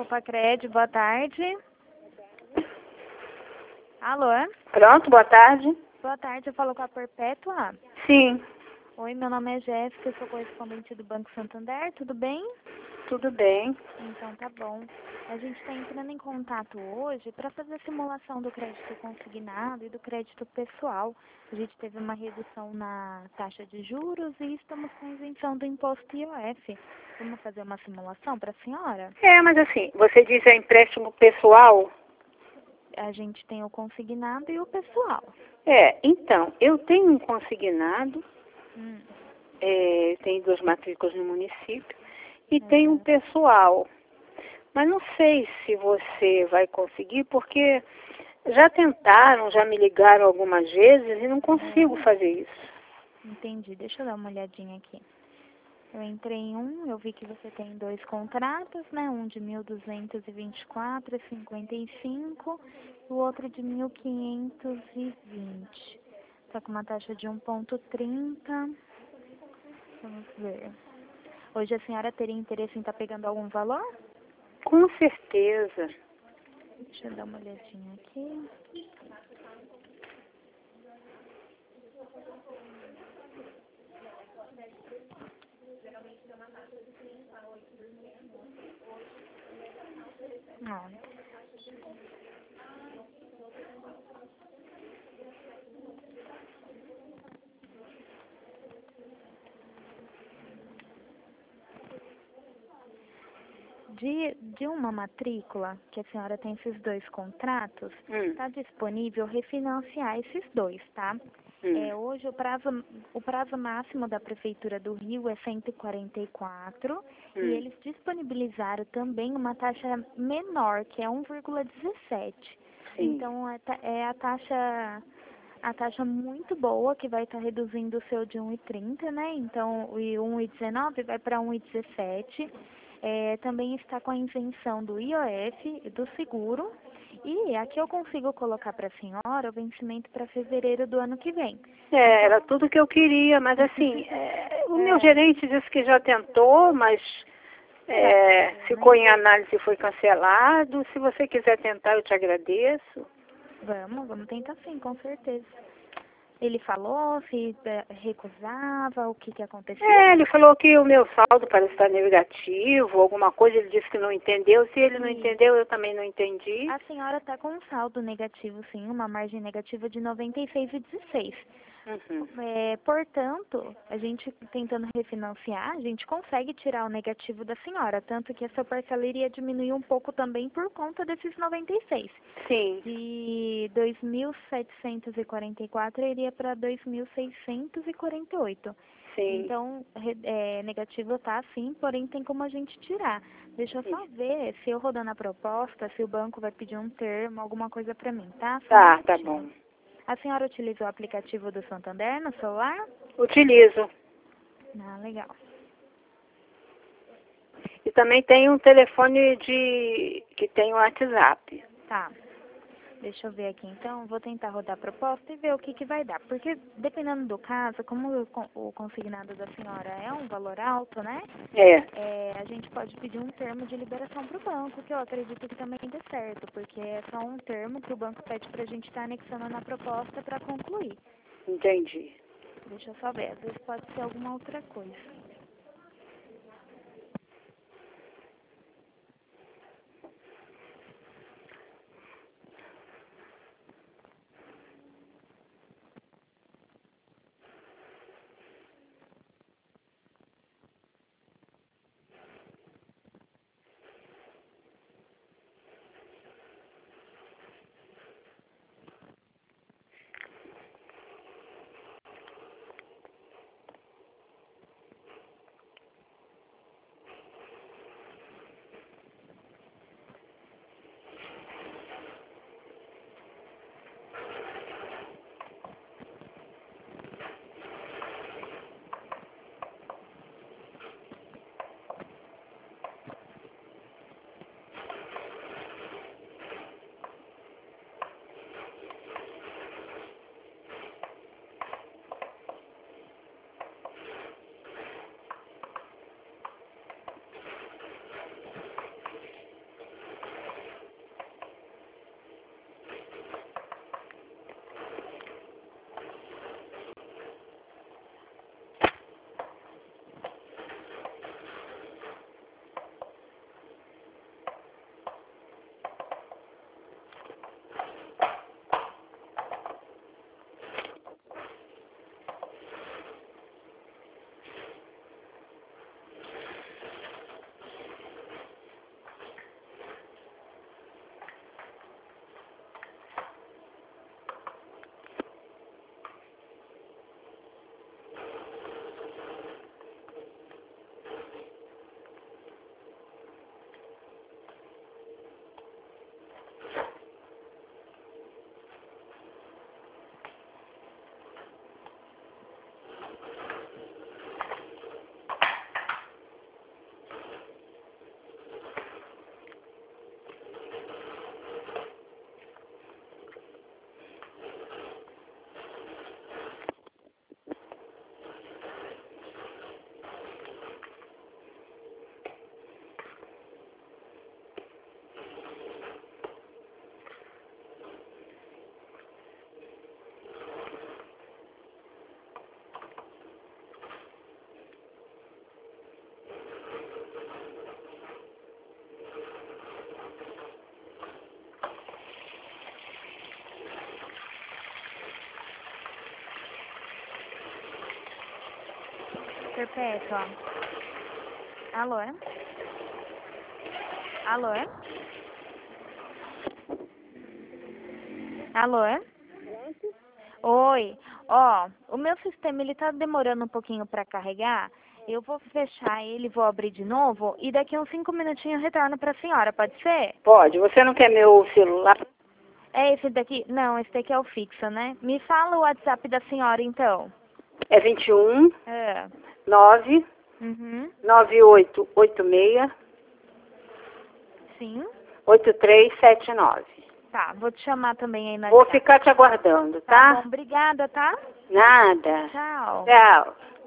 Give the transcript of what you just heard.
Alpacred, boa tarde. Alô? Pronto, boa tarde. Boa tarde, eu falo com a Perpétua. Sim, Oi, meu nome é Jéssica, eu sou correspondente do Banco Santander, tudo bem? tudo bem. Então tá bom. A gente está entrando em contato hoje para fazer a simulação do crédito consignado e do crédito pessoal. A gente teve uma redução na taxa de juros e estamos com isenção do imposto IOF. Vamos fazer uma simulação para a senhora? Mas assim, você diz empréstimo pessoal? A gente tem o consignado e o pessoal. Então, eu tenho um consignado, Hum. tenho 2 matrículas no município e tenho um pessoal. Mas não sei se você vai conseguir, porque já tentaram, já me ligaram algumas vezes e não consigo fazer isso. Entendi. Deixa eu dar uma olhadinha aqui. Eu entrei em eu vi que você tem 2 contratos, né? Um de 1.224,55 e o outro de 1.520. Tá com uma taxa de 1,30. Vamos ver. Hoje a senhora teria interesse em estar pegando algum valor? Com certeza. Deixa eu dar uma olhadinha aqui. Ó. De uma matrícula, que a senhora tem esses 2 contratos, está disponível refinanciar esses 2, tá? Hoje o prazo máximo da Prefeitura do Rio é 144 e eles disponibilizaram também uma taxa menor, que é 1,17. Então é a taxa muito boa, que vai estar reduzindo o seu de 1,30, né? Então o 1,19 vai para 1,17. Também está com a isenção do IOF, do seguro, e aqui eu consigo colocar para a senhora o vencimento para fevereiro do ano que vem. Era tudo que eu queria, mas assim, o meu gerente disse que já tentou, mas ficou em análise e foi cancelado. Se você quiser tentar, eu te agradeço. Vamos tentar sim, com certeza. Ele falou se recusava, o que aconteceu? Ele falou que o meu saldo parece estar negativo, alguma coisa, ele disse que não entendeu. Se ele não entendeu, eu também não entendi. A senhora está com um saldo negativo, sim, uma margem negativa de 96,16. Portanto, a gente tentando refinanciar, a gente consegue tirar o negativo da senhora, tanto que a sua parcela iria diminuir um pouco também por conta desses 96. Sim. De 2.744 iria para 2.648. Sim. Então, negativo tá sim, porém tem como a gente tirar. Deixa eu só ver se eu rodando a proposta, se o banco vai pedir um termo, alguma coisa para mim, tá? Tá bom. A senhora utiliza o aplicativo do Santander no celular? Utilizo. Legal. E também tem um telefone que tem o WhatsApp. Tá. Deixa eu ver aqui então, vou tentar rodar a proposta e ver o que vai dar. Porque dependendo do caso, como o consignado da senhora é um valor alto, né? A gente pode pedir um termo de liberação para o banco, que eu acredito que também dê certo, porque é só um termo que o banco pede para a gente estar anexando na proposta para concluir. Entendi. Deixa eu só ver, às vezes pode ser alguma outra coisa. Perpétua. Alô? Alô? Alô? Oi. Ó, o meu sistema, ele tá demorando um pouquinho para carregar. Eu vou fechar ele, vou abrir de novo e daqui uns 5 minutinhos eu retorno para a senhora, pode ser? Pode. Você não quer meu celular? É esse daqui? Não, esse daqui é o fixo, né? Me fala o WhatsApp da senhora, então. É 21 É. 9 Uhum. 9886 Sim. 8379. Tá, vou te chamar também aí na Vou chat. ficar te aguardando, Tá tá? bom, obrigada, tá? Nada. Tchau. Tchau.